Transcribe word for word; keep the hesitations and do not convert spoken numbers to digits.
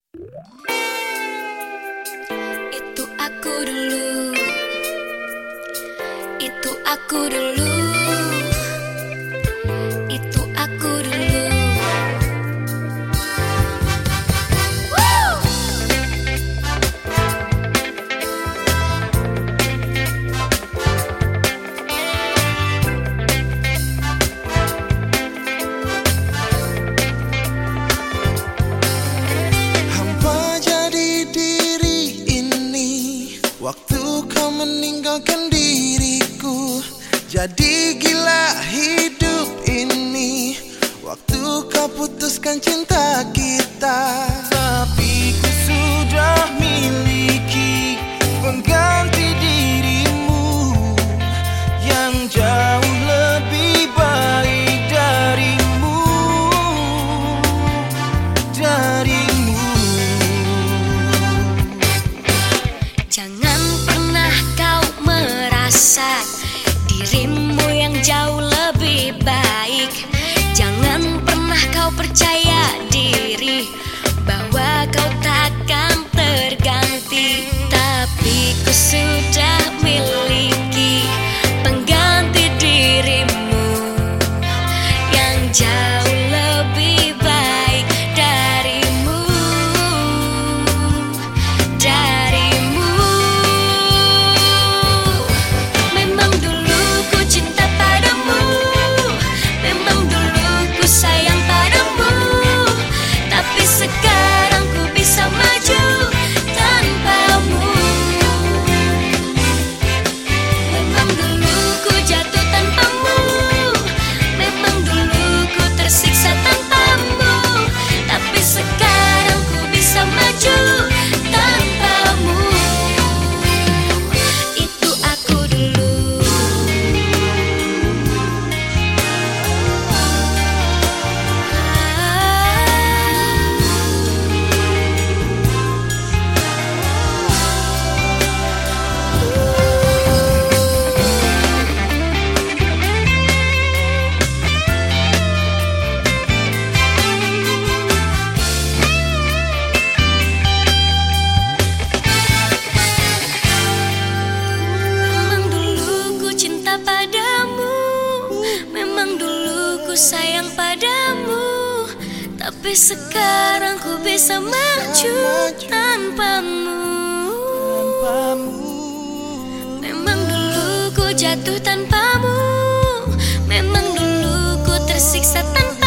Itu aku dulu, itu aku dulu, itu aku dulu. Woo! Hampa jadi diri ini waktu kau meninggalkan diriku. Jadi gila hidup ini waktu kau putuskan cinta kita. Tapi ku sudah miliki pengganti dirimu yang jauh lebih baik darimu, darimu. Jangan pernah kau merasa dirimu yang jauh lebih baik. Jangan pernah kau percaya diri bahwa kau takkan terganti. Tapi ku sudah miliki pengganti dirimu yang jauh lebih baik darimu, darimu. Memang dulu ku cinta padamu, memang dulu ku sayang padamu, tapi sekarang ku bisa maju tanpamu. Memang dulu ku jatuh tanpamu, memang dulu ku tersiksa tanpamu, tapi sekarang ku bisa maju tanpamu. Itu aku dulu. Memang dulu ku cinta padamu, memang dulu ku sayang padamu, tapi sekarang ku bisa maju tanpamu. Memang dulu ku jatuh tanpamu, memang dulu ku tersiksa tanpamu,